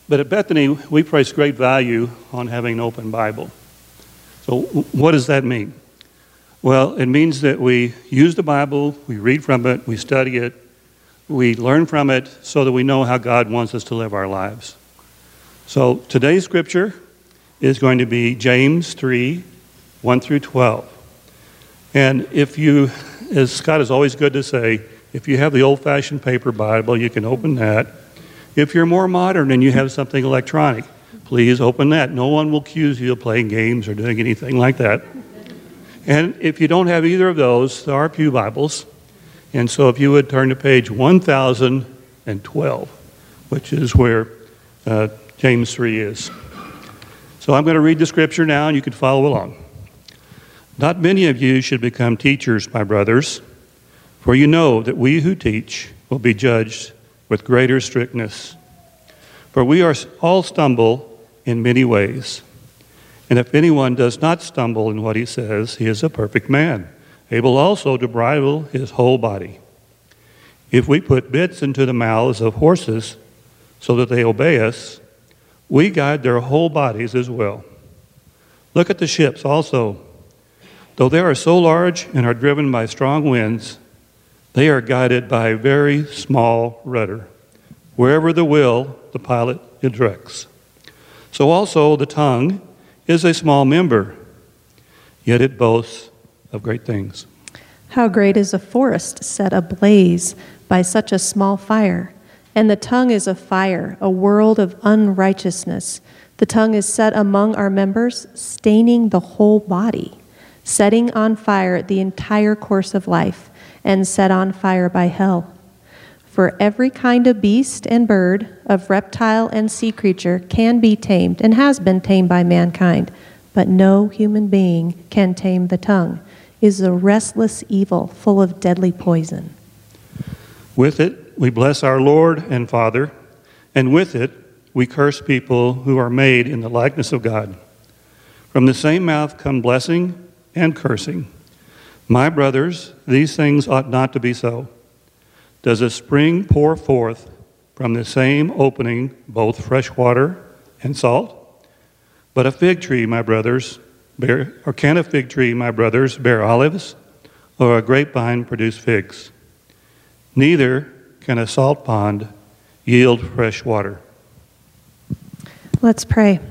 But at Bethany, we place great value on having an open Bible. So what does that mean? Well, it means that we use the Bible, we read from it, we study it, we learn from it so that we know how God wants us to live our lives. So today's scripture is going to be James 3, 1 through 12. And if you, as Scott is always good to say, if you have the old-fashioned paper Bible, you can open that. If you're more modern and you have something electronic, please open that. No one will accuse you of playing games or doing anything like that. And if you don't have either of those, there are Pew Bibles. And so if you would turn to page 1012, which is where James 3 is. So I'm going to read the scripture now, and you can follow along. Not many of you should become teachers, my brothers, for you know that we who teach will be judged with greater strictness. For we all stumble in many ways. And if anyone does not stumble in what he says, he is a perfect man, able also to bridle his whole body. If we put bits into the mouths of horses so that they obey us, we guide their whole bodies as well. Look at the ships also. Though they are so large and are driven by strong winds, they are guided by a very small rudder. Wherever the will, the pilot directs. So also the tongue is a small member, yet it boasts of great things. How great is a forest set ablaze by such a small fire? And the tongue is a fire, a world of unrighteousness. The tongue is set among our members, staining the whole body, setting on fire the entire course of life, and set on fire by hell. For every kind of beast and bird, of reptile and sea creature can be tamed and has been tamed by mankind, but no human being can tame the tongue. It is a restless evil full of deadly poison. With it we bless our Lord and Father, and with it we curse people who are made in the likeness of God. From the same mouth come blessing and cursing. My brothers, these things ought not to be so. Does a spring pour forth from the same opening both fresh water and salt? But a fig tree, my brothers, can a fig tree, my brothers, bear olives, or a grapevine produce figs? Neither can a salt pond yield fresh water. Let's pray.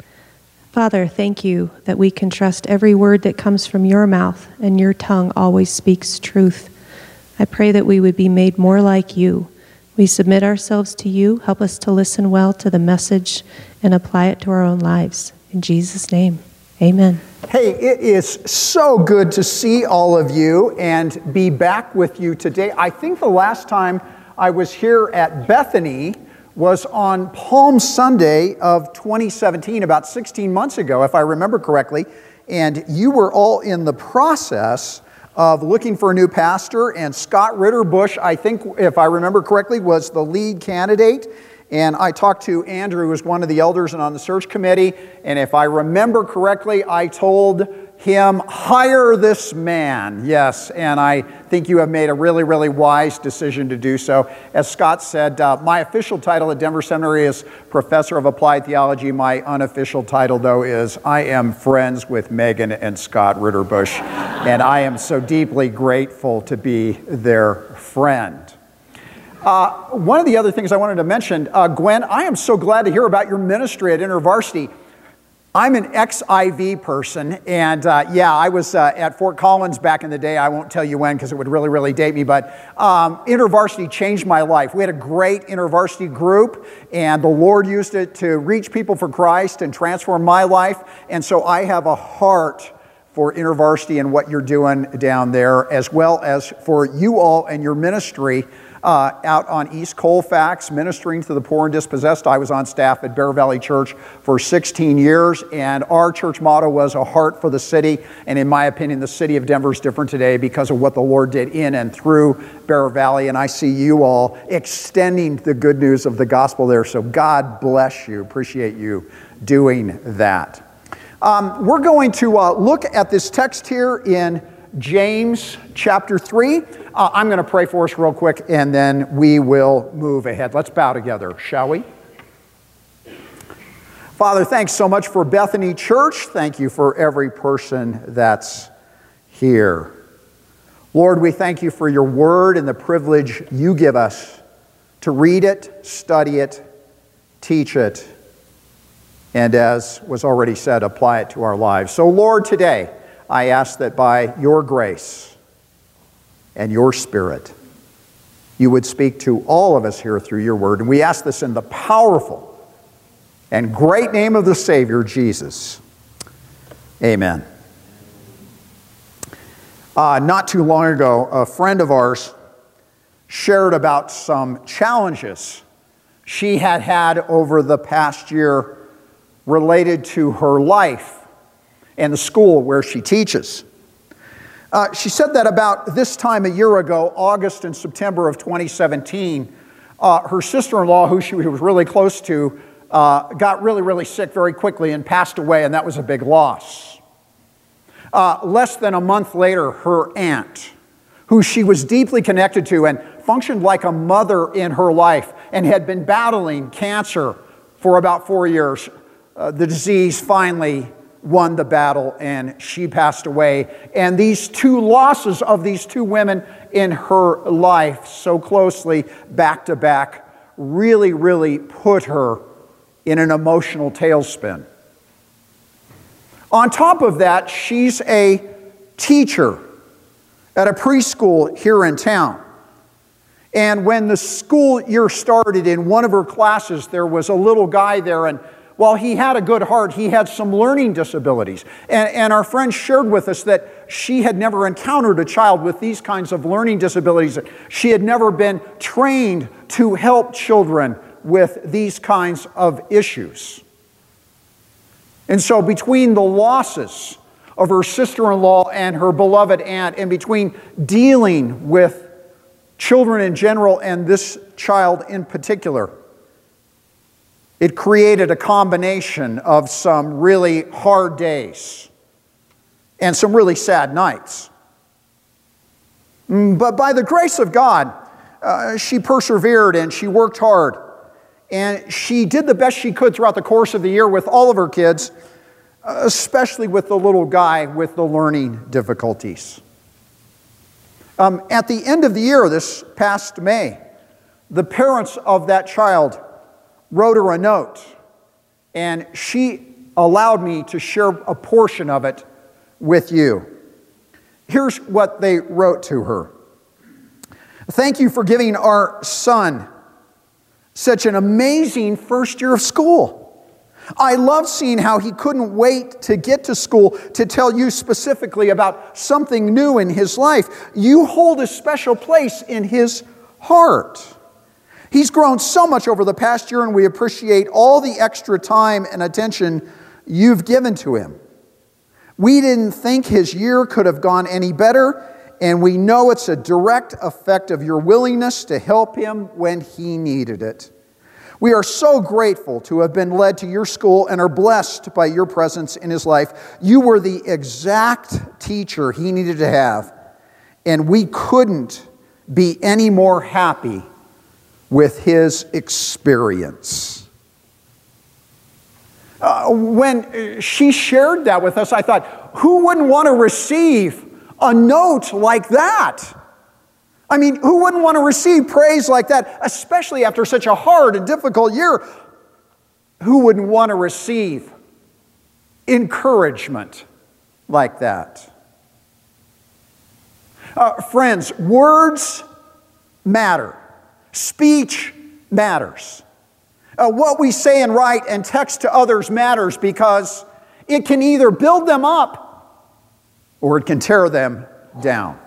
Father, thank you that we can trust every word that comes from your mouth, and your tongue always speaks truth. I pray that we would be made more like you. We submit ourselves to you. Help us to listen well to the message and apply it to our own lives. In Jesus' name, amen. Hey, it is so good to see all of you and be back with you today. I think the last time I was here at Bethany was on Palm Sunday of 2017, about 16 months ago, if I remember correctly. And you were all in the process of looking for a new pastor, and Scott Ritterbusch, I think, if I remember correctly, was the lead candidate. And I talked to Andrew, who was one of the elders and on the search committee, and if I remember correctly, I told him, hire this man. Yes, and I think you have made a really, really wise decision to do so. As Scott said, my official title at Denver Seminary is Professor of Applied Theology. My unofficial title, though, is I am friends with Megan and Scott Ritterbusch, and I am so deeply grateful to be their friend. One of the other things I wanted to mention, Gwen, I am so glad to hear about your ministry at InterVarsity. I'm an ex-IV person, and yeah, I was at Fort Collins back in the day. I won't tell you when because it would really, really date me, but InterVarsity changed my life. We had a great InterVarsity group, and the Lord used it to reach people for Christ and transform my life, and so I have a heart for InterVarsity and what you're doing down there, as well as for you all and your ministry out on East Colfax, ministering to the poor and dispossessed. I was on staff at Bear Valley Church for 16 years, and our church motto was a heart for the city. And in my opinion, the city of Denver is different today because of what the Lord did in and through Bear Valley. And I see you all extending the good news of the gospel there. So God bless you. Appreciate you doing that. We're going to look at this text here in James chapter 3. I'm going to pray for us real quick, and then we will move ahead. Let's bow together, shall we? Father, thanks so much for Bethany Church. Thank you for every person that's here. Lord, we thank you for your word and the privilege you give us to read it, study it, teach it, and as was already said, apply it to our lives. So Lord, today I ask that by your grace and your Spirit, you would speak to all of us here through your word. And we ask this in the powerful and great name of the Savior, Jesus. Amen. Not too long ago, a friend of ours shared about some challenges she had had over the past year related to her life and the school where she teaches. She said that about this time a year ago, August and September of 2017, her sister-in-law, who she was really close to, got really, really sick very quickly and passed away, and that was a big loss. Less than a month later, her aunt, who she was deeply connected to and functioned like a mother in her life and had been battling cancer for about 4 years, the disease finally won the battle and she passed away. And these two losses of these two women in her life so closely back to back really, really put her in an emotional tailspin. On top of that, she's a teacher at a preschool here in town. And when the school year started, in one of her classes, there was a little guy there, and while he had a good heart, he had some learning disabilities. And our friend shared with us that she had never encountered a child with these kinds of learning disabilities. She had never been trained to help children with these kinds of issues. And so between the losses of her sister-in-law and her beloved aunt, and between dealing with children in general and this child in particular, it created a combination of some really hard days and some really sad nights. But by the grace of God, she persevered and she worked hard. And she did the best she could throughout the course of the year with all of her kids, especially with the little guy with the learning difficulties. At the end of the year, this past May, the parents of that child wrote her a note, and she allowed me to share a portion of it with you. Here's what they wrote to her. Thank you for giving our son such an amazing first year of school. I love seeing how he couldn't wait to get to school to tell you specifically about something new in his life. You hold a special place in his heart. He's grown so much over the past year, and we appreciate all the extra time and attention you've given to him. We didn't think his year could have gone any better, and we know it's a direct effect of your willingness to help him when he needed it. We are so grateful to have been led to your school and are blessed by your presence in his life. You were the exact teacher he needed to have, and we couldn't be any more happy with his experience. When she shared that with us, I thought, who wouldn't want to receive a note like that? I mean, who wouldn't want to receive praise like that, especially after such a hard and difficult year? Who wouldn't want to receive encouragement like that? Friends, words matter. Speech matters. What we say and write and text to others matters because it can either build them up or it can tear them down.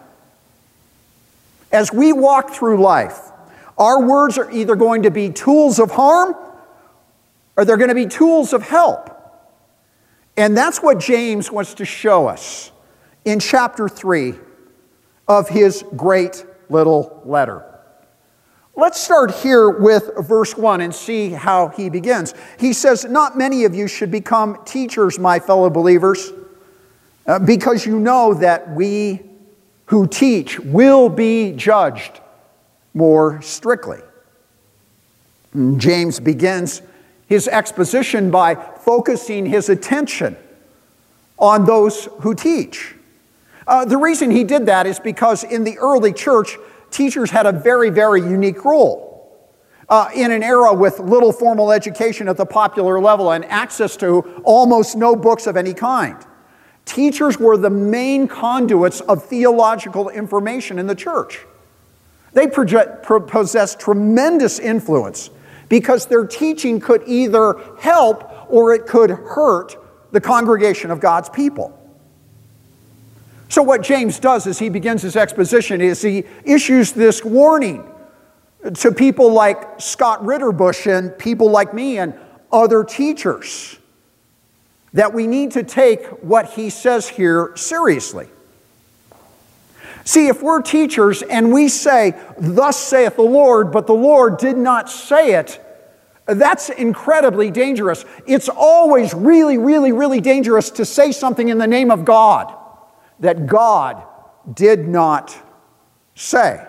As we walk through life, our words are either going to be tools of harm or they're going to be tools of help. And that's what James wants to show us in chapter 3 of his great little letter. Let's start here with verse 1 and see how he begins. He says, "Not many of you should become teachers, my fellow believers, because you know that we who teach will be judged more strictly." James begins his exposition by focusing his attention on those who teach. The reason he did that is because in the early church, teachers had a very, very unique role. In an era with little formal education at the popular level and access to almost no books of any kind, teachers were the main conduits of theological information in the church. They possessed tremendous influence because their teaching could either help or it could hurt the congregation of God's people. So what James does as he begins his exposition is he issues this warning to people like Scott Ritterbush and people like me and other teachers that we need to take what he says here seriously. See, if we're teachers and we say, "Thus saith the Lord," but the Lord did not say it, that's incredibly dangerous. It's always really, really, really dangerous to say something in the name of God that God did not say.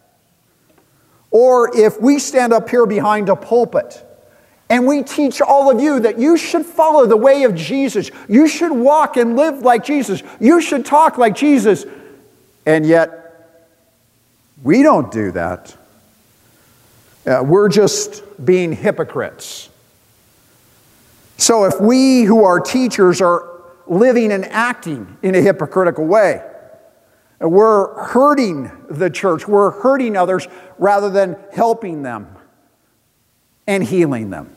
Or if we stand up here behind a pulpit and we teach all of you that you should follow the way of Jesus, you should walk and live like Jesus, you should talk like Jesus, and yet we don't do that, we're just being hypocrites. So if we who are teachers are living and acting in a hypocritical way, we're hurting the church. We're hurting others rather than helping them and healing them.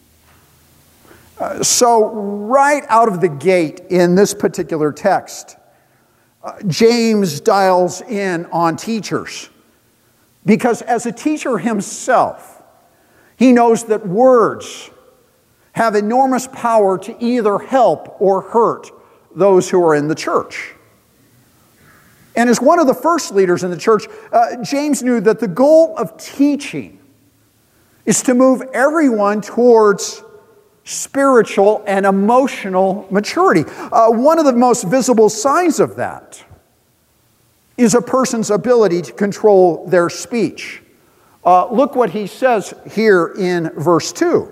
So right out of the gate in this particular text, James dials in on teachers. Because as a teacher himself, he knows that words have enormous power to either help or hurt those who are in the church. And as one of the first leaders in the church, James knew that the goal of teaching is to move everyone towards spiritual and emotional maturity. One of the most visible signs of that is a person's ability to control their speech. Look what he says here in verse 2.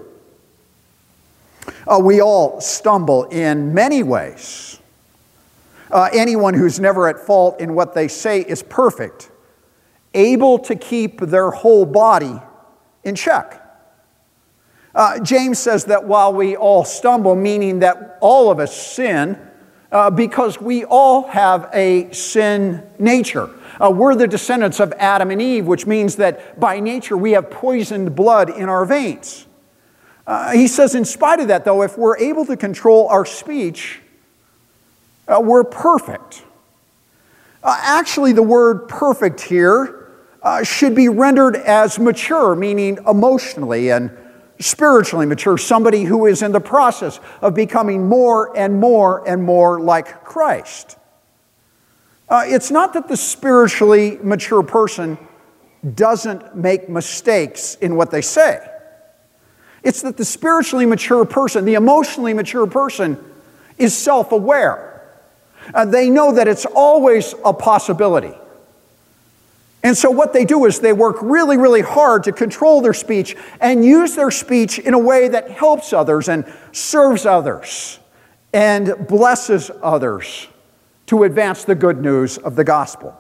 We all stumble in many ways. Anyone who's never at fault in what they say is perfect, able to keep their whole body in check. James says that while we all stumble, meaning that all of us sin, because we all have a sin nature. We're the descendants of Adam and Eve, which means that by nature we have poisoned blood in our veins. He says in spite of that, though, if we're able to control our speech, we're perfect. Actually, the word perfect here should be rendered as mature, meaning emotionally and spiritually mature, somebody who is in the process of becoming more and more and more like Christ. It's not that the spiritually mature person doesn't make mistakes in what they say. It's that the spiritually mature person, the emotionally mature person, is self-aware. They know that it's always a possibility. And so what they do is they work really, really hard to control their speech and use their speech in a way that helps others and serves others and blesses others to advance the good news of the gospel.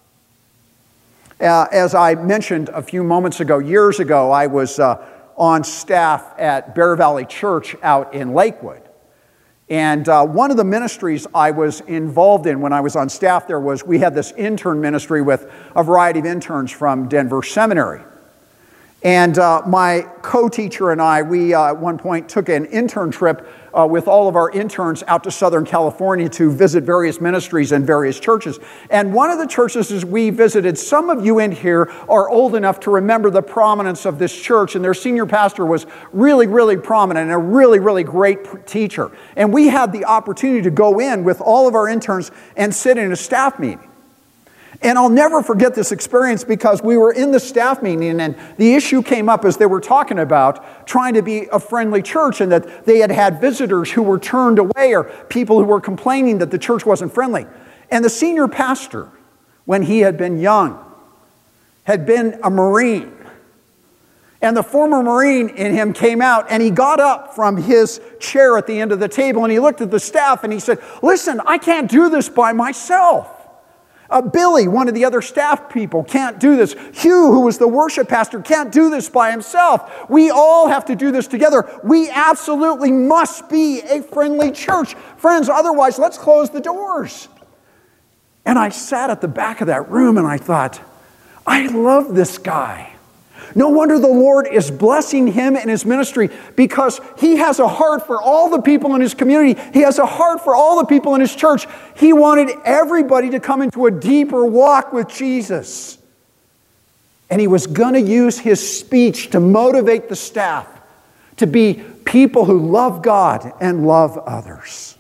As I mentioned a few moments ago, years ago, I was on staff at Bear Valley Church out in Lakewood. And one of the ministries I was involved in when I was on staff there was we had this intern ministry with a variety of interns from Denver Seminary. And my co-teacher and I, we at one point took an intern trip with all of our interns out to Southern California to visit various ministries and various churches. And one of the churches as we visited, some of you in here are old enough to remember the prominence of this church, and their senior pastor was really, really prominent and a really, really great teacher. And we had the opportunity to go in with all of our interns and sit in a staff meeting. And I'll never forget this experience because we were in the staff meeting and the issue came up as they were talking about trying to be a friendly church and that they had had visitors who were turned away or people who were complaining that the church wasn't friendly. And the senior pastor, when he had been young, had been a Marine. And the former Marine in him came out, and he got up from his chair at the end of the table, and he looked at the staff, and he said, listen, I can't do this by myself. Billy, one of the other staff people, can't do this. Hugh, who was the worship pastor, can't do this by himself. We all have to do this together. We absolutely must be a friendly church. Friends, otherwise, let's close the doors. And I sat at the back of that room, and I thought, I love this guy. No wonder the Lord is blessing him and his ministry, because he has a heart for all the people in his community. He has a heart for all the people in his church. He wanted everybody to come into a deeper walk with Jesus. And he was going to use his speech to motivate the staff to be people who love God and love others.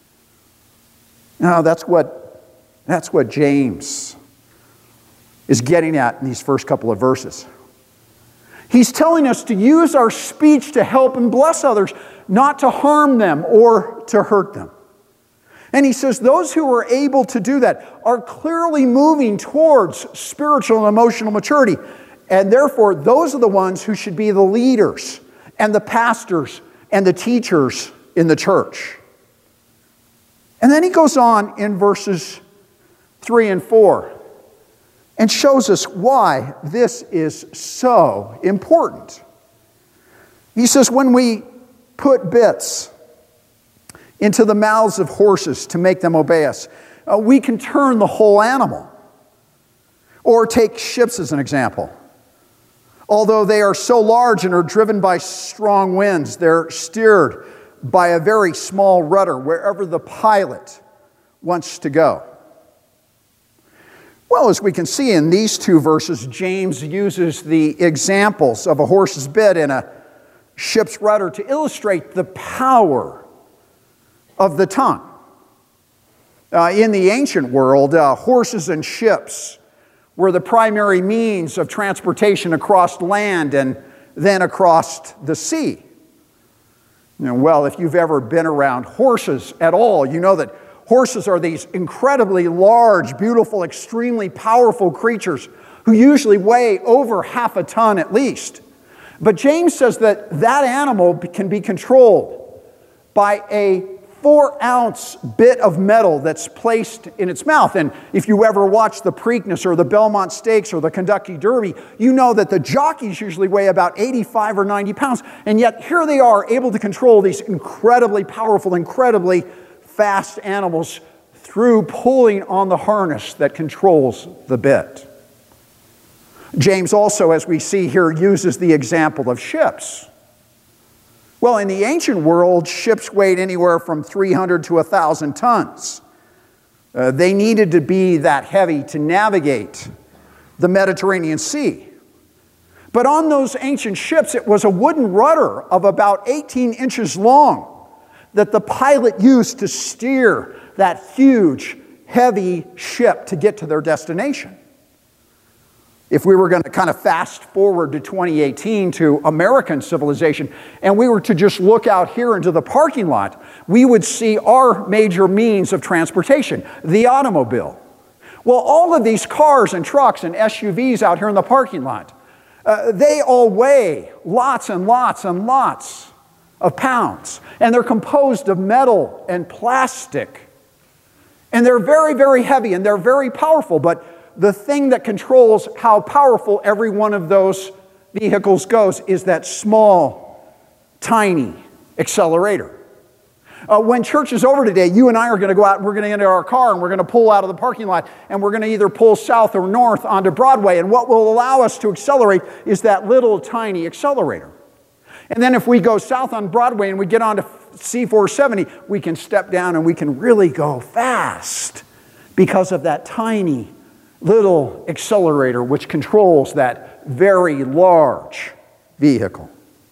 Now, that's what James is getting at in these first couple of verses. He's telling us to use our speech to help and bless others, not to harm them or to hurt them. And he says those who are able to do that are clearly moving towards spiritual and emotional maturity. And therefore, those are the ones who should be the leaders and the pastors and the teachers in the church. And then he goes on in verses 3 and 4. And shows us why this is so important. He says, when we put bits into the mouths of horses to make them obey us, we can turn the whole animal. Or take ships as an example. Although they are so large and are driven by strong winds, they're steered by a very small rudder wherever the pilot wants to go. Well, as we can see in these two verses, James uses the examples of a horse's bit and a ship's rudder to illustrate the power of the tongue. In the ancient world, horses and ships were the primary means of transportation across land and then across the sea. Well, if you've ever been around horses at all, you know that horses are these incredibly large, beautiful, extremely powerful creatures who usually weigh over half a ton at least. But James says that that animal can be controlled by a 4-ounce bit of metal that's placed in its mouth. And if you ever watch the Preakness or the Belmont Stakes or the Kentucky Derby, you know that the jockeys usually weigh about 85 or 90 pounds. And yet here they are able to control these incredibly powerful, incredibly fast animals through pulling on the harness that controls the bit. James also, as we see here, uses the example of ships. Well, in the ancient world, ships weighed anywhere from 300 to 1,000 tons. They needed to be that heavy to navigate the Mediterranean Sea. But on those ancient ships, it was a wooden rudder of about 18 inches long that the pilot used to steer that huge, heavy ship to get to their destination. If we were going to kind of fast forward to 2018 to American civilization, and we were to just look out here into the parking lot, we would see our major means of transportation, the automobile. Well, all of these cars and trucks and SUVs out here in the parking lot, they all weigh lots and lots and lots of pounds. And they're composed of metal and plastic. And they're very, very heavy and they're very powerful. But the thing that controls how powerful every one of those vehicles goes is that small, tiny accelerator. When church is over today, you and I are going to go out and we're going to get into our car and we're going to pull out of the parking lot and we're going to either pull south or north onto Broadway. And what will allow us to accelerate is that little tiny accelerator. And then if we go south on Broadway and we get onto C470, we can step down and we can really go fast because of that tiny little accelerator which controls that very large vehicle.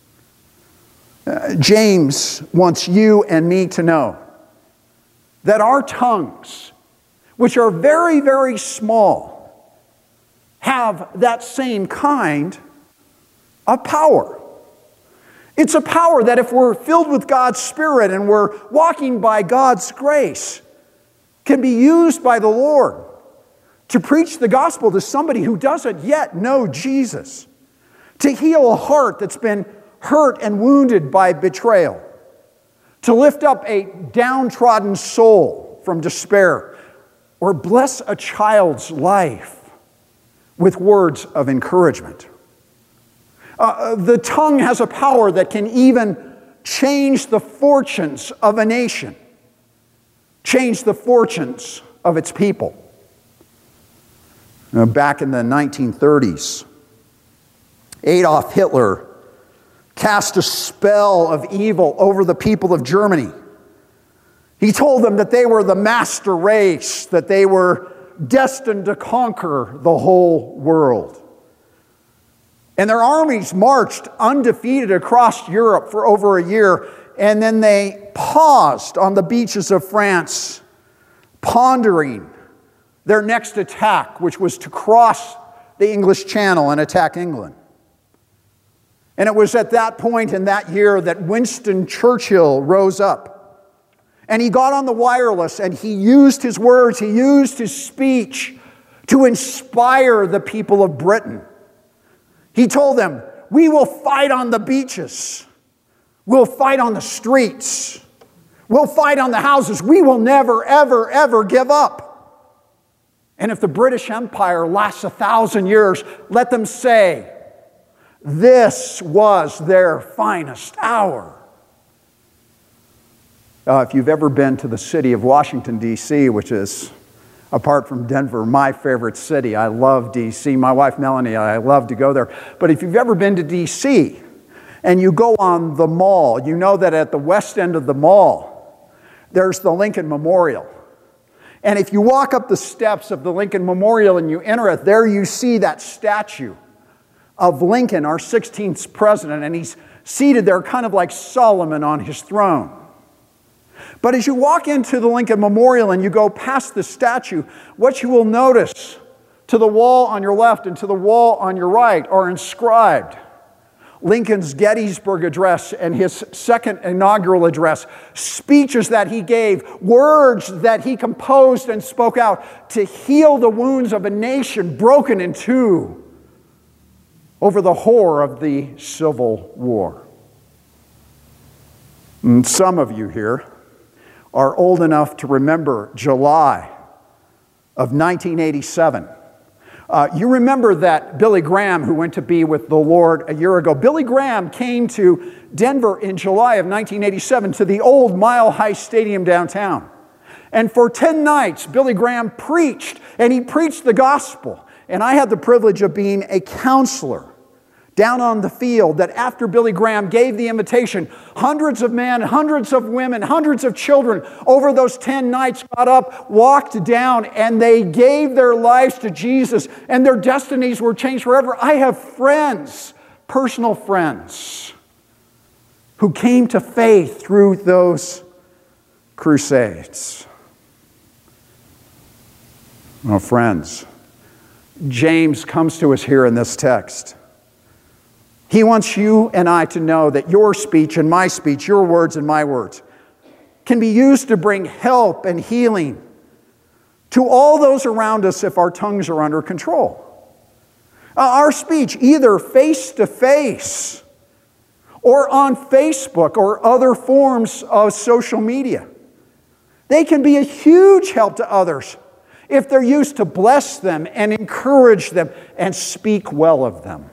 James wants you and me to know that our tongues, which are very, very small, have that same kind of power. It's a power that if we're filled with God's Spirit and we're walking by God's grace, can be used by the Lord to preach the gospel to somebody who doesn't yet know Jesus. to heal a heart that's been hurt and wounded by betrayal, to lift up a downtrodden soul from despair, or bless a child's life with words of encouragement. The tongue has a power that can even change the fortunes of a nation, change the fortunes of its people. Back in the 1930s, Adolf Hitler cast a spell of evil over the people of Germany. He told them that they were the master race, that they were destined to conquer the whole world. And their armies marched undefeated across Europe for over a year, and then they paused on the beaches of France, pondering their next attack, which was to cross the English Channel and attack England. And it was at that point in that year that Winston Churchill rose up. And he got on the wireless and he used his words, he used his speech to inspire the people of Britain. He told them, "We will fight on the beaches. We'll fight on the streets. We'll fight on the houses. We will never, ever, ever give up. And if the British Empire lasts 1,000 years, let them say, this was their finest hour." If you've ever been to the city of Washington, D.C., which is, apart from Denver, my favorite city. I love D.C. My wife, Melanie, I love to go there. But if you've ever been to D.C. and you go on the mall, you know that at the west end of the mall, there's the Lincoln Memorial. And if you walk up the steps of the Lincoln Memorial and you enter it, there you see that statue of Lincoln, our 16th president, and he's seated there kind of like Solomon on his throne. But as you walk into the Lincoln Memorial and you go past the statue, what you will notice to the wall on your left and to the wall on your right are inscribed Lincoln's Gettysburg Address and his second inaugural address, speeches that he gave, words that he composed and spoke out to heal the wounds of a nation broken in two over the horror of the Civil War. And some of you here are old enough to remember July of 1987. You remember that Billy Graham, who went to be with the Lord a year ago, Billy Graham came to Denver in July of 1987 to the old Mile High Stadium downtown. And for 10 nights, Billy Graham preached, and he preached the gospel. And I had the privilege of being a counselor down on the field that after Billy Graham gave the invitation, hundreds of men, hundreds of women, hundreds of children over those 10 nights got up, walked down, and they gave their lives to Jesus, and their destinies were changed forever. I have friends, personal friends, who came to faith through those crusades. Well, friends, James comes to us here in this text. He wants you and I to know that your speech and my speech, your words and my words, can be used to bring help and healing to all those around us if our tongues are under control. Our speech, either face-to-face or on Facebook or other forms of social media, they can be a huge help to others if they're used to bless them and encourage them and speak well of them.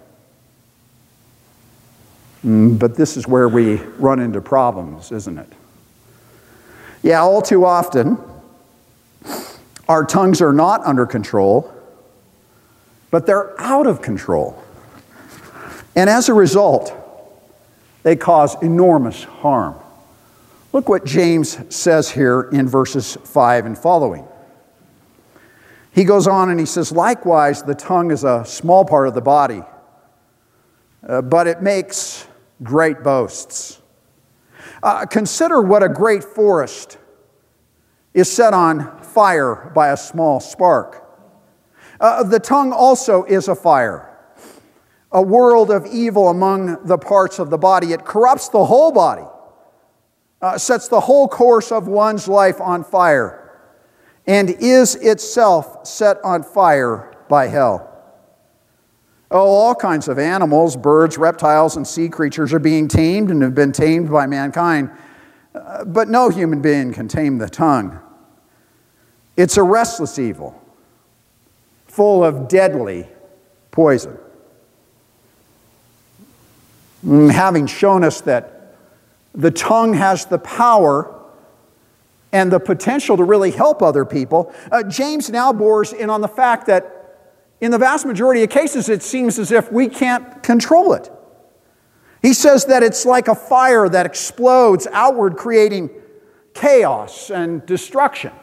But this is where we run into problems, isn't it? Yeah, all too often, our tongues are not under control, but they're out of control. And as a result, they cause enormous harm. Look what James says here in verses 5 and following. He goes on and he says, "Likewise, the tongue is a small part of the body, but it makes great boasts. Consider what a great forest is set on fire by a small spark. The tongue also is a fire, a world of evil among the parts of the body. It corrupts the whole body, sets the whole course of one's life on fire, and is itself set on fire by hell. Oh, all kinds of animals, birds, reptiles, and sea creatures are being tamed and have been tamed by mankind. But no human being can tame the tongue. It's a restless evil, full of deadly poison. Having shown us that the tongue has the power and the potential to really help other people, James now bores in on the fact that in the vast majority of cases, it seems as if we can't control it. He says that it's like a fire that explodes outward, creating chaos and destruction.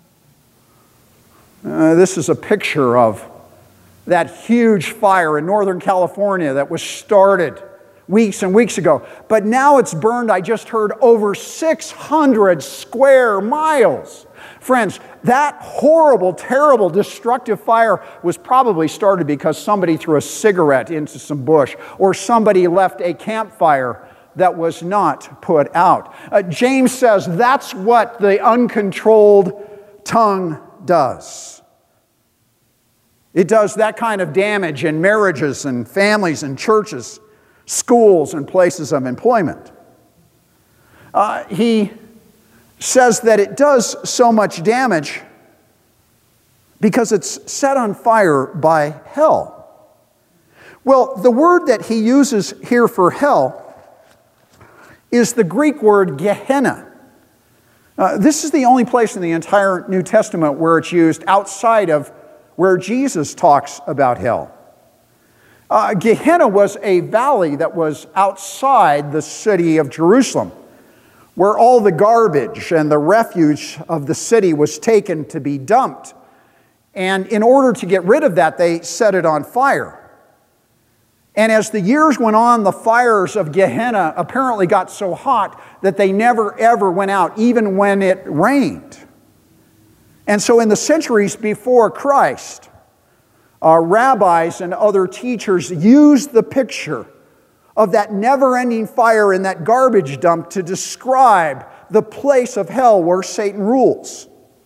This is a picture of that huge fire in Northern California that was started weeks and weeks ago. But now it's burned, I just heard, over 600 square miles. Friends, that horrible, terrible, destructive fire was probably started because somebody threw a cigarette into some bush or somebody left a campfire that was not put out. James says that's what the uncontrolled tongue does. It does that kind of damage in marriages and families and churches, schools and places of employment. He says that it does so much damage because it's set on fire by hell. Well, the word that he uses here for hell is the Greek word Gehenna. This is the only place in the entire New Testament where it's used outside of where Jesus talks about hell. Gehenna was a valley that was outside the city of Jerusalem, where all the garbage and the refuge of the city was taken to be dumped. And in order to get rid of that, they set it on fire. And as the years went on, the fires of Gehenna apparently got so hot that they never ever went out, even when it rained. And so in the centuries before Christ, rabbis and other teachers used the picture of that never-ending fire in that garbage dump to describe the place of hell where Satan rules.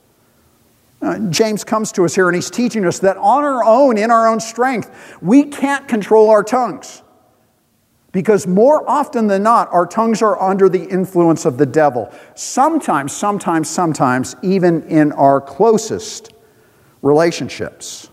James comes to us here and he's teaching us that on our own, in our own strength, we can't control our tongues. Because more often than not, our tongues are under the influence of the devil. Sometimes, even in our closest relationships.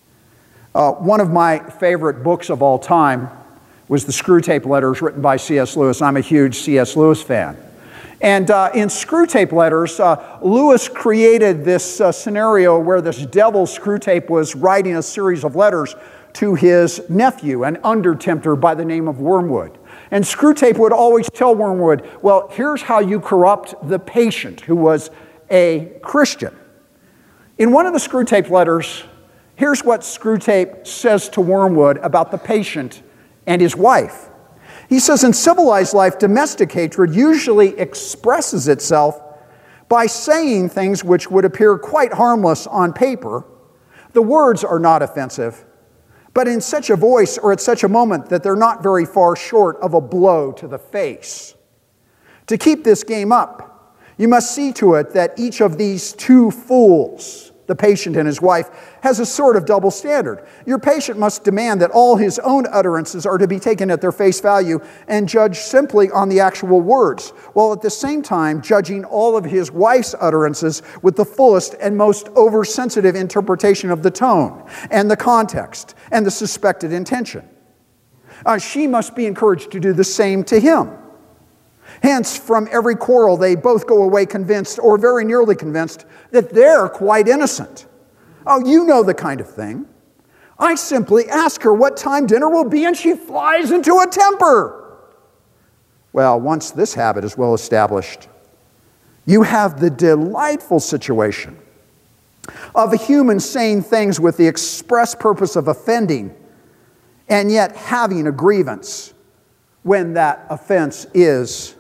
One of my favorite books of all time was the Screwtape Letters written by C.S. Lewis. I'm a huge C.S. Lewis fan. And in Screwtape Letters, Lewis created this scenario where this devil Screwtape was writing a series of letters to his nephew, an under-tempter by the name of Wormwood. And Screwtape would always tell Wormwood, well, here's how you corrupt the patient, who was a Christian. In one of the Screwtape letters, here's what Screwtape says to Wormwood about the patient and his wife. He says, in civilized life, domestic hatred usually expresses itself by saying things which would appear quite harmless on paper. The words are not offensive, but in such a voice or at such a moment that they're not very far short of a blow to the face. To keep this game up, you must see to it that each of these two fools, the patient and his wife, has a sort of double standard. Your patient must demand that all his own utterances are to be taken at their face value and judged simply on the actual words, while at the same time judging all of his wife's utterances with the fullest and most oversensitive interpretation of the tone and the context and the suspected intention. She must be encouraged to do the same to him. Hence, from every quarrel, they both go away convinced, or very nearly convinced, that they're quite innocent. Oh, you know the kind of thing. I simply ask her what time dinner will be, and she flies into a temper. Well, once this habit is well established, you have the delightful situation of a human saying things with the express purpose of offending, and yet having a grievance when that offense is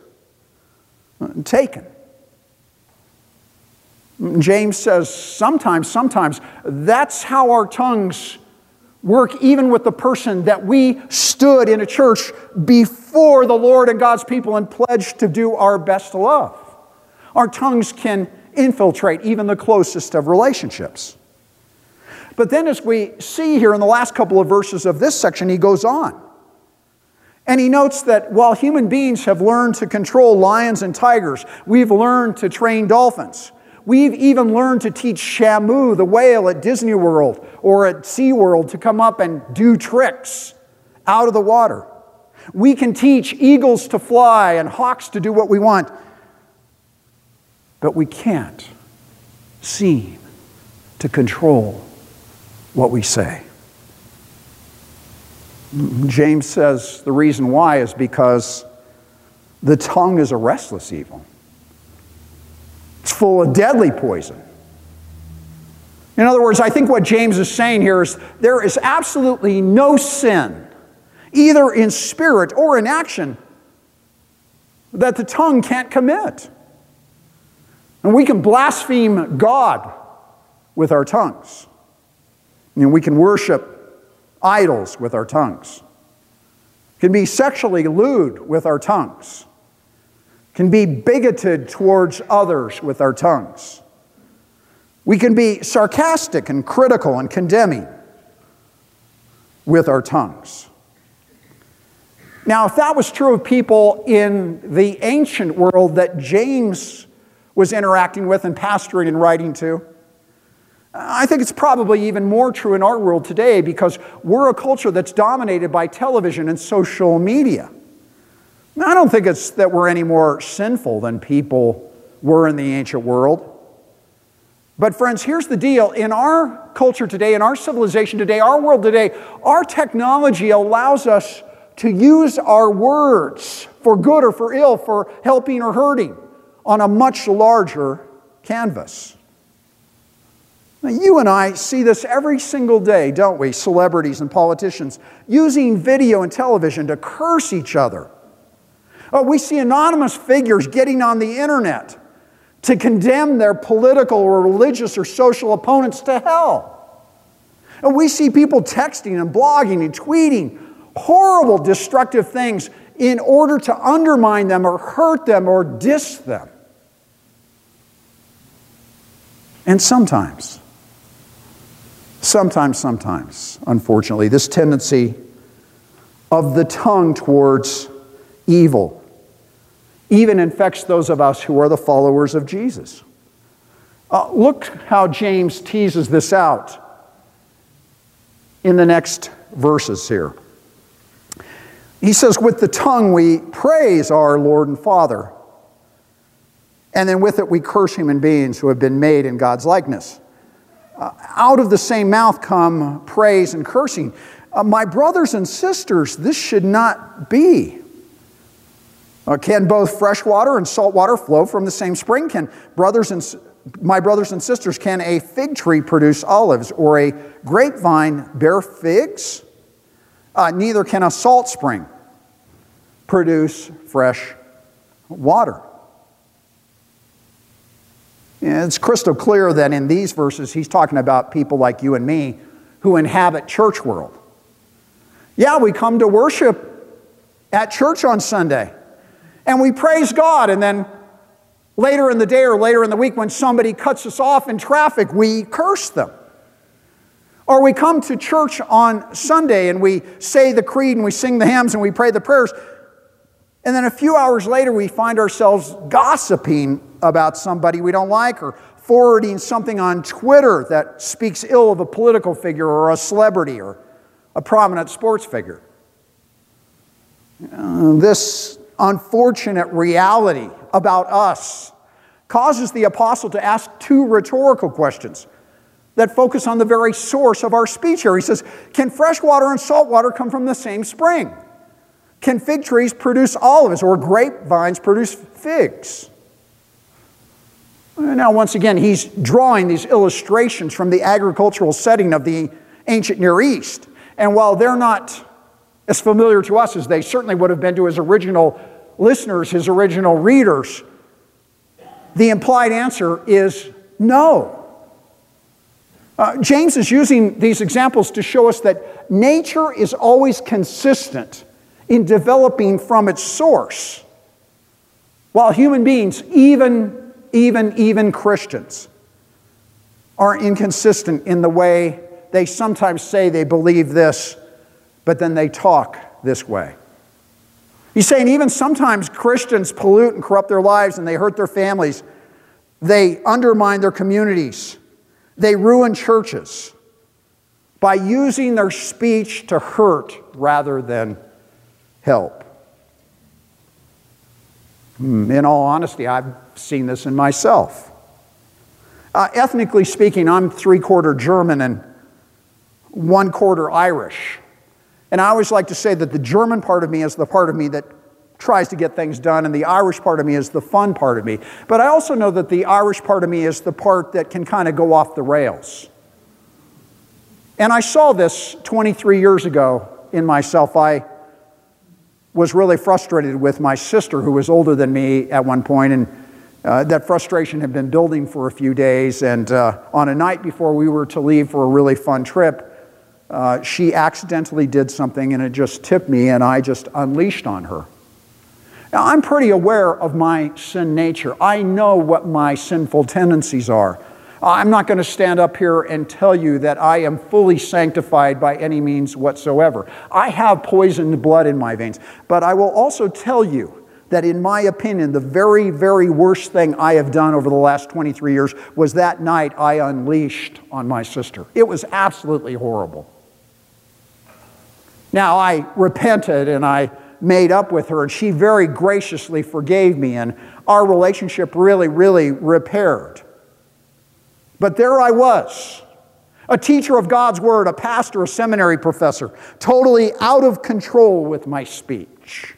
taken. James says sometimes that's how our tongues work, even with the person that we stood in a church before the Lord and God's people and pledged to do our best to love. Our tongues can infiltrate even the closest of relationships. But then as we see here in the last couple of verses of this section, he goes on. And he notes that while human beings have learned to control lions and tigers, we've learned to train dolphins. We've even learned to teach Shamu, the whale at Disney World or at SeaWorld, to come up and do tricks out of the water. We can teach eagles to fly and hawks to do what we want. But we can't seem to control what we say. James says the reason why is because the tongue is a restless evil. It's full of deadly poison. In other words, I think what James is saying here is there is absolutely no sin, either in spirit or in action, that the tongue can't commit. And we can blaspheme God with our tongues. And we can worship idols with our tongues. Can be sexually lewd with our tongues. Can be bigoted towards others with our tongues. We can be sarcastic and critical and condemning with our tongues. Now, if that was true of people in the ancient world that James was interacting with and pastoring and writing to, I think it's probably even more true in our world today because we're a culture that's dominated by television and social media. Now, I don't think it's that we're any more sinful than people were in the ancient world. But friends, here's the deal. In our culture today, in our civilization today, our world today, our technology allows us to use our words for good or for ill, for helping or hurting, on a much larger canvas. Now, you and I see this every single day, don't we? Celebrities and politicians using video and television to curse each other. We see anonymous figures getting on the internet to condemn their political or religious or social opponents to hell. And we see people texting and blogging and tweeting horrible, destructive things in order to undermine them or hurt them or diss them. And sometimes, unfortunately, this tendency of the tongue towards evil even infects those of us who are the followers of Jesus. Look how James teases this out in the next verses here. He says, with the tongue we praise our Lord and Father, and then with it we curse human beings who have been made in God's likeness. Out of the same mouth come praise and cursing. My brothers and sisters, this should not be. Can both fresh water and salt water flow from the same spring? My brothers and sisters, can a fig tree produce olives or a grapevine bear figs? Neither can a salt spring produce fresh water. It's crystal clear that in these verses he's talking about people like you and me who inhabit church world. Yeah, we come to worship at church on Sunday and we praise God, and then later in the day or later in the week when somebody cuts us off in traffic, we curse them. Or we come to church on Sunday and we say the creed and we sing the hymns and we pray the prayers, and then a few hours later we find ourselves gossiping about somebody we don't like or forwarding something on Twitter that speaks ill of a political figure or a celebrity or a prominent sports figure. This unfortunate reality about us causes the apostle to ask two rhetorical questions that focus on the very source of our speech here. He says, can fresh water and salt water come from the same spring? Can fig trees produce olives or grapevines produce figs? Now, once again, he's drawing these illustrations from the agricultural setting of the ancient Near East. And while they're not as familiar to us as they certainly would have been to his original listeners, his original readers, the implied answer is no. James is using these examples to show us that nature is always consistent in developing from its source, while human beings, even Christians, are inconsistent in the way they sometimes say they believe this, but then they talk this way. He's saying even sometimes Christians pollute and corrupt their lives and they hurt their families. They undermine their communities. They ruin churches by using their speech to hurt rather than help. In all honesty, I've seen this in myself. Ethnically speaking, I'm 3/4 German and 1/4 Irish. And I always like to say that the German part of me is the part of me that tries to get things done, and the Irish part of me is the fun part of me. But I also know that the Irish part of me is the part that can kind of go off the rails. And I saw this 23 years ago in myself. I was really frustrated with my sister, who was older than me at one point, and that frustration had been building for a few days. And on a night before we were to leave for a really fun trip, she accidentally did something, and it just tipped me, and I just unleashed on her. Now, I'm pretty aware of my sin nature. I know what my sinful tendencies are. I'm not going to stand up here and tell you that I am fully sanctified by any means whatsoever. I have poisoned blood in my veins. But I will also tell you that in my opinion, the very, very worst thing I have done over the last 23 years was that night I unleashed on my sister. It was absolutely horrible. Now, I repented and I made up with her, and she very graciously forgave me, and our relationship really, really repaired. But there I was, a teacher of God's Word, a pastor, a seminary professor, totally out of control with my speech.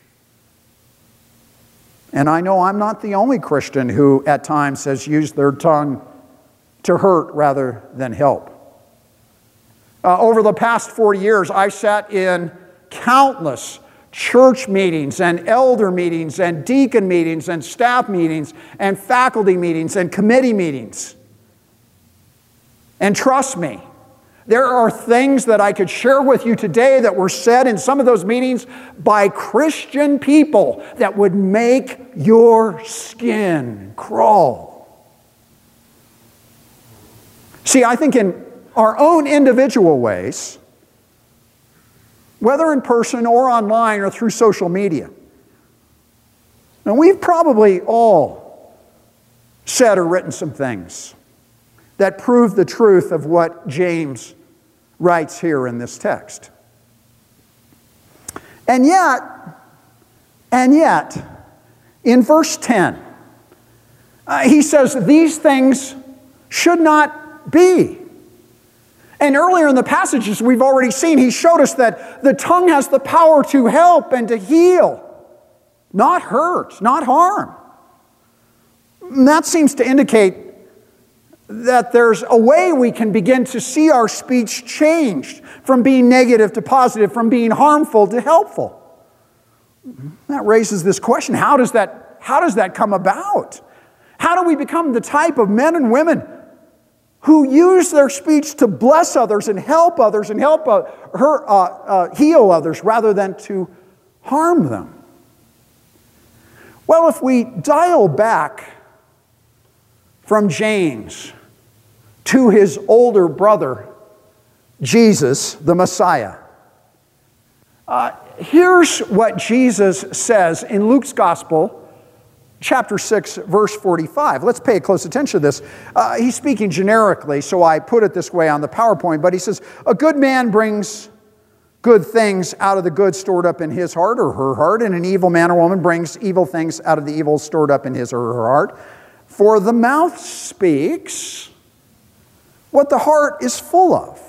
And I know I'm not the only Christian who at times has used their tongue to hurt rather than help. Over the past 40 years, I've sat in countless church meetings and elder meetings and deacon meetings and staff meetings and faculty meetings and committee meetings. And trust me, there are things that I could share with you today that were said in some of those meetings by Christian people that would make your skin crawl. See, I think in our own individual ways, whether in person or online or through social media, and we've probably all said or written some things that prove the truth of what James writes here in this text. And yet, in verse 10, he says these things should not be. And earlier in the passages we've already seen, he showed us that the tongue has the power to help and to heal, not hurt, not harm. And that seems to indicate that there's a way we can begin to see our speech changed from being negative to positive, from being harmful to helpful. That raises this question, how does that come about? How do we become the type of men and women who use their speech to bless others and help heal others rather than to harm them? Well, if we dial back from James to his older brother, Jesus, the Messiah, here's what Jesus says in Luke's Gospel, chapter 6, verse 45. Let's pay close attention to this. He's speaking generically, so I put it this way on the PowerPoint, but he says, a good man brings good things out of the good stored up in his heart or her heart, and an evil man or woman brings evil things out of the evil stored up in his or her heart. For the mouth speaks what the heart is full of.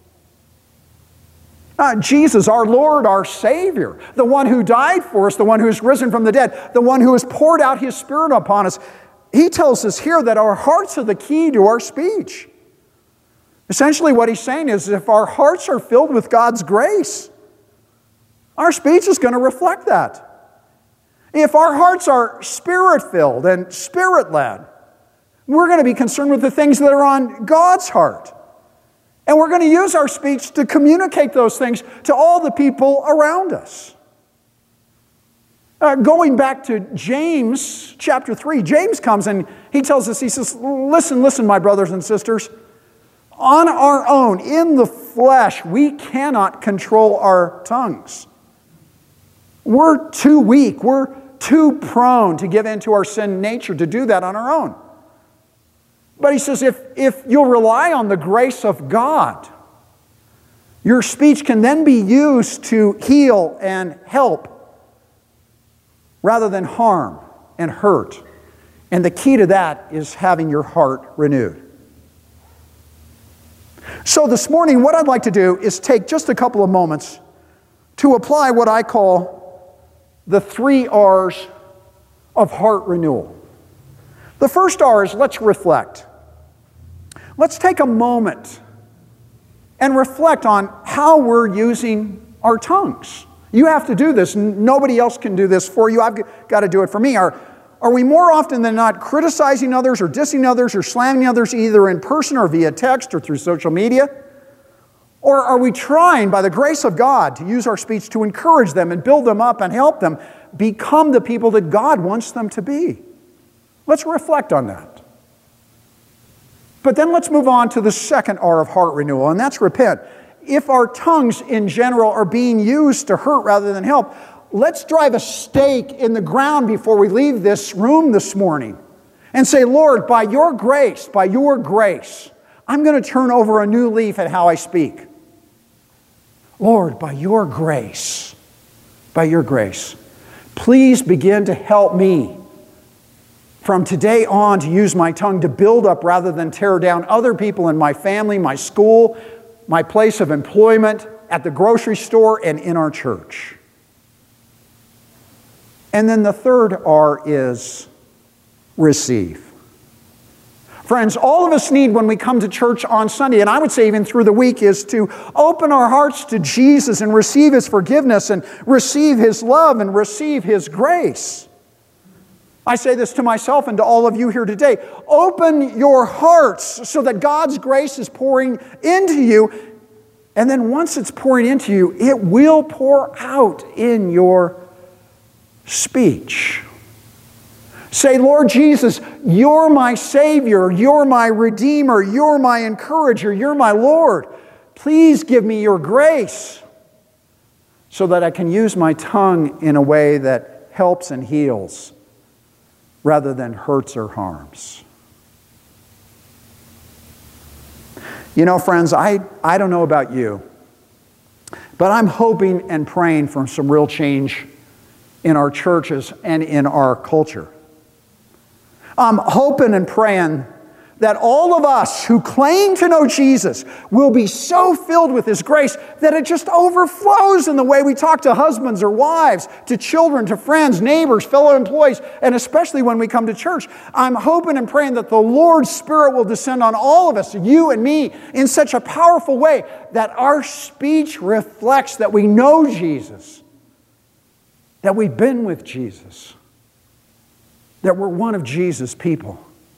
Jesus, our Lord, our Savior, the one who died for us, the one who has risen from the dead, the one who has poured out His Spirit upon us, He tells us here that our hearts are the key to our speech. Essentially what He's saying is if our hearts are filled with God's grace, our speech is going to reflect that. If our hearts are Spirit-filled and Spirit-led, we're going to be concerned with the things that are on God's heart. And we're going to use our speech to communicate those things to all the people around us. Going back to James chapter 3, James comes and he tells us, he says, listen, my brothers and sisters, On our own, in the flesh, we cannot control our tongues. We're too weak. We're too prone to give in to our sin nature to do that on our own. But he says if you'll rely on the grace of God, your speech can then be used to heal and help rather than harm and hurt. And the key to that is having your heart renewed. So this morning, what I'd like to do is take just a couple of moments to apply what I call the 3 R's of heart renewal. The first R is let's reflect. Let's take a moment and reflect on how we're using our tongues. You have to do this. Nobody else can do this for you. I've got to do it for me. Are we more often than not criticizing others or dissing others or slamming others either in person or via text or through social media? Or are we trying, by the grace of God, to use our speech to encourage them and build them up and help them become the people that God wants them to be? Let's reflect on that. But then let's move on to the second R of heart renewal, and that's repent. If our tongues in general are being used to hurt rather than help, let's drive a stake in the ground before we leave this room this morning and say, Lord, by your grace, I'm going to turn over a new leaf at how I speak. Lord, by your grace, please begin to help me from today on to use my tongue to build up rather than tear down other people in my family, my school, my place of employment, at the grocery store, and in our church. And then the third R is receive. Friends, all of us need when we come to church on Sunday, and I would say even through the week, is to open our hearts to Jesus and receive His forgiveness and receive His love and receive His grace. I say this to myself and to all of you here today. Open your hearts so that God's grace is pouring into you. And then once it's pouring into you, it will pour out in your speech. Say, Lord Jesus, you're my Savior, you're my Redeemer, you're my encourager, you're my Lord. Please give me your grace so that I can use my tongue in a way that helps and heals rather than hurts or harms. You know, friends, I don't know about you, but I'm hoping and praying for some real change in our churches and in our culture. I'm hoping and praying that all of us who claim to know Jesus will be so filled with His grace that it just overflows in the way we talk to husbands or wives, to children, to friends, neighbors, fellow employees, and especially when we come to church. I'm hoping and praying that the Lord's Spirit will descend on all of us, you and me, in such a powerful way that our speech reflects that we know Jesus, that we've been with Jesus, that we're one of Jesus' people.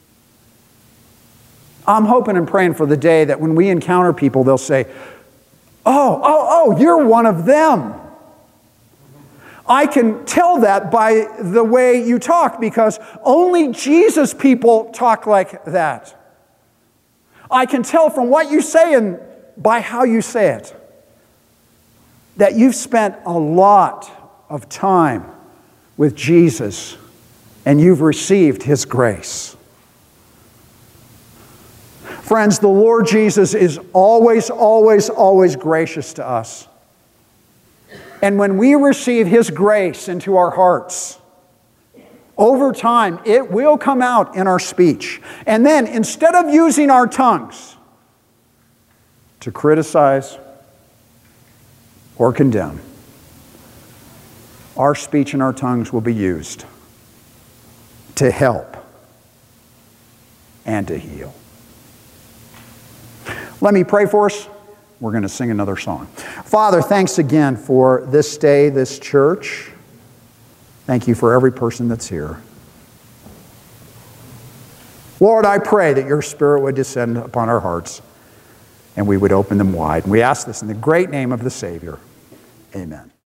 I'm hoping and praying for the day that when we encounter people, they'll say, oh, you're one of them. I can tell that by the way you talk because only Jesus people talk like that. I can tell from what you say and by how you say it that you've spent a lot of time with Jesus and you've received His grace. Friends, the Lord Jesus is always, always, always gracious to us. And when we receive His grace into our hearts, over time, it will come out in our speech. And then, instead of using our tongues to criticize or condemn, our speech and our tongues will be used to help and to heal. Let me pray for us. We're going to sing another song. Father, thanks again for this day, this church. Thank you for every person that's here. Lord, I pray that your Spirit would descend upon our hearts and we would open them wide. And we ask this in the great name of the Savior. Amen.